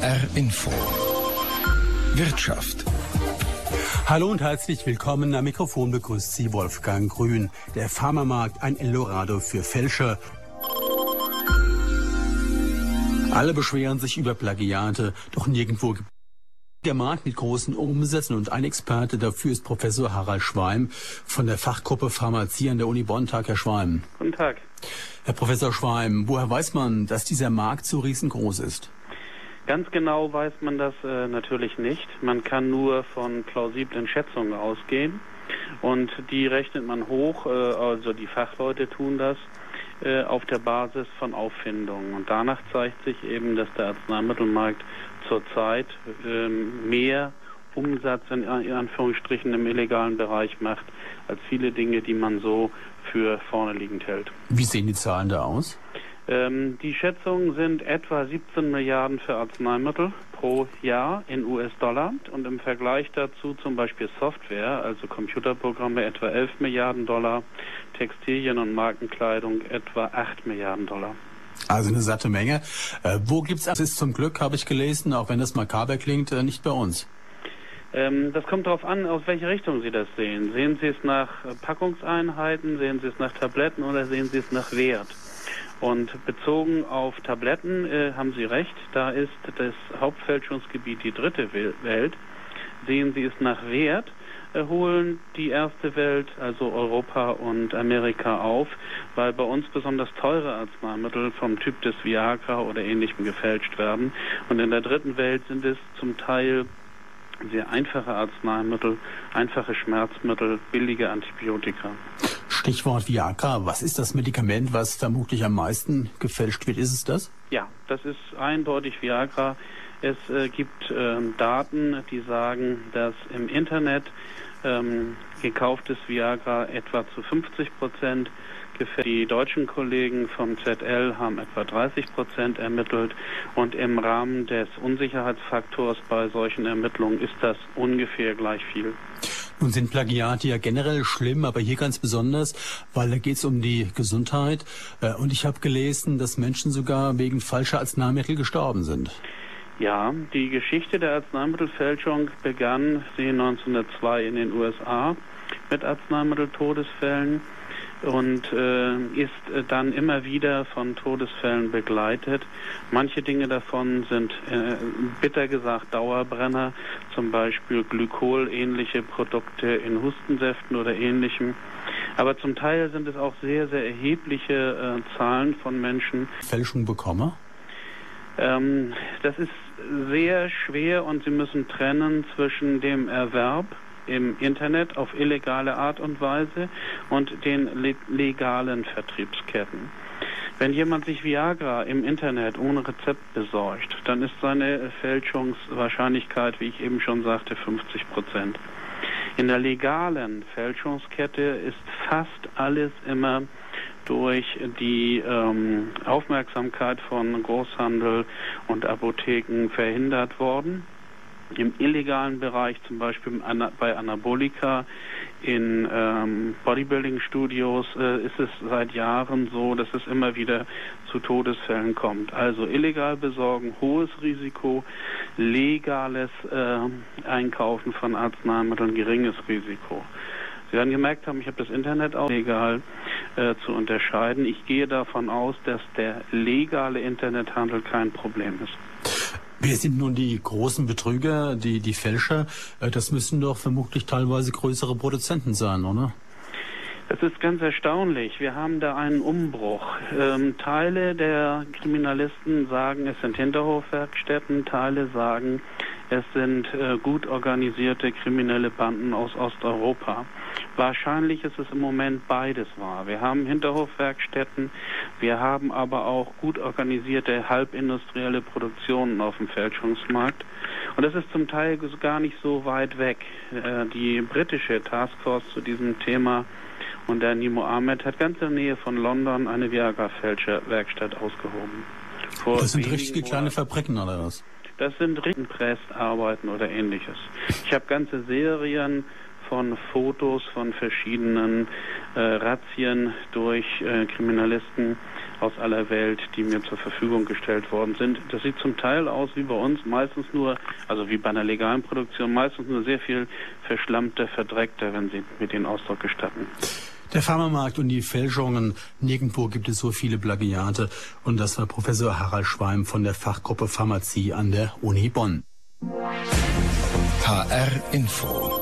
HR Info. Wirtschaft. Hallo und herzlich willkommen. Am Mikrofon begrüßt Sie Wolfgang Grün. Der Pharmamarkt, ein Eldorado für Fälscher. Alle beschweren sich über Plagiate, doch nirgendwo gibt der Markt mit großen Umsätzen, und ein Experte dafür ist Professor Harald Schweim von der Fachgruppe Pharmazie an der Uni Bonn. Tag, Herr Schweim. Guten Tag. Herr Professor Schweim, woher weiß man, dass dieser Markt so riesengroß ist? Ganz genau weiß man das natürlich nicht. Man kann nur von plausiblen Schätzungen ausgehen und die rechnet man hoch, also die Fachleute tun das auf der Basis von Auffindungen. Und danach zeigt sich eben, dass der Arzneimittelmarkt zurzeit mehr Umsatz in Anführungsstrichen im illegalen Bereich macht, als viele Dinge, die man so für vorne liegend hält. Wie sehen die Zahlen da aus? Die Schätzungen sind etwa 17 Milliarden für Arzneimittel pro Jahr in US-Dollar und im Vergleich dazu zum Beispiel Software, also Computerprogramme, etwa 11 Milliarden Dollar, Textilien und Markenkleidung etwa 8 Milliarden Dollar. Also eine satte Menge. Wo gibt's das? Ist zum Glück, habe ich gelesen, auch wenn das makaber klingt, nicht bei uns. Das kommt darauf an, aus welche Richtung Sie das sehen. Sehen Sie es nach Packungseinheiten, sehen Sie es nach Tabletten oder sehen Sie es nach Wert? Und bezogen auf Tabletten haben Sie recht, da ist das Hauptfälschungsgebiet die dritte Welt. Sehen Sie es nach Wert, holen die erste Welt, also Europa und Amerika, auf, weil bei uns besonders teure Arzneimittel vom Typ des Viagra oder ähnlichem gefälscht werden. Und in der dritten Welt sind es zum Teil sehr einfache Arzneimittel, einfache Schmerzmittel, billige Antibiotika. Stichwort Viagra. Was ist das Medikament, was vermutlich am meisten gefälscht wird? Ist es das? Ja, das ist eindeutig Viagra. Es gibt Daten, die sagen, dass im Internet gekauftes Viagra etwa zu 50% gefälscht. Die deutschen Kollegen vom ZL haben etwa 30% ermittelt und im Rahmen des Unsicherheitsfaktors bei solchen Ermittlungen ist das ungefähr gleich viel. Nun sind Plagiate ja generell schlimm, aber hier ganz besonders, weil da geht es um die Gesundheit. Und ich habe gelesen, dass Menschen sogar wegen falscher Arzneimittel gestorben sind. Ja, die Geschichte der Arzneimittelfälschung begann 1902 in den USA mit Arzneimitteltodesfällen und ist dann immer wieder von Todesfällen begleitet. Manche Dinge davon sind bitter gesagt Dauerbrenner, zum Beispiel Glykol-ähnliche Produkte in Hustensäften oder ähnlichem. Aber zum Teil sind es auch sehr, sehr erhebliche Zahlen von Menschen. Fälschung bekomme? Das ist sehr schwer und Sie müssen trennen zwischen dem Erwerb im Internet auf illegale Art und Weise und den legalen Vertriebsketten. Wenn jemand sich Viagra im Internet ohne Rezept besorgt, dann ist seine Fälschungswahrscheinlichkeit, wie ich eben schon sagte, 50%. In der legalen Fälschungskette ist fast alles immer durch die Aufmerksamkeit von Großhandel und Apotheken verhindert worden. Im illegalen Bereich, zum Beispiel bei Anabolika, in Bodybuilding-Studios, ist es seit Jahren so, dass es immer wieder zu Todesfällen kommt. Also illegal besorgen, hohes Risiko, legales Einkaufen von Arzneimitteln, geringes Risiko. Sie werden gemerkt haben, ich habe das Internet auch legal zu unterscheiden. Ich gehe davon aus, dass der legale Internethandel kein Problem ist. Wer sind nun die großen Betrüger, die Fälscher? Das müssen doch vermutlich teilweise größere Produzenten sein, oder? Das ist ganz erstaunlich. Wir haben da einen Umbruch. Teile der Kriminalisten sagen, es sind Hinterhofwerkstätten, Teile sagen, es sind gut organisierte kriminelle Banden aus Osteuropa. Wahrscheinlich ist es im Moment beides wahr. Wir haben Hinterhofwerkstätten, wir haben aber auch gut organisierte halbindustrielle Produktionen auf dem Fälschungsmarkt. Und das ist zum Teil gar nicht so weit weg. Die britische Taskforce zu diesem Thema und der Nimo Ahmed hat ganz in der Nähe von London eine Viagra-Fälscherwerkstatt ausgehoben. Das sind richtige kleine Fabriken oder was? Das sind Prestarbeiten oder ähnliches. Ich habe ganze Serien von Fotos von verschiedenen Razzien durch Kriminalisten aus aller Welt, die mir zur Verfügung gestellt worden sind. Das sieht zum Teil aus wie bei uns, meistens nur, also wie bei einer legalen Produktion, meistens nur sehr viel verschlammter, verdreckter, wenn Sie mir den Ausdruck gestatten. Der Pharmamarkt und die Fälschungen, nirgendwo gibt es so viele Plagiate. Und das war Professor Harald Schwalm von der Fachgruppe Pharmazie an der Uni Bonn. HR Info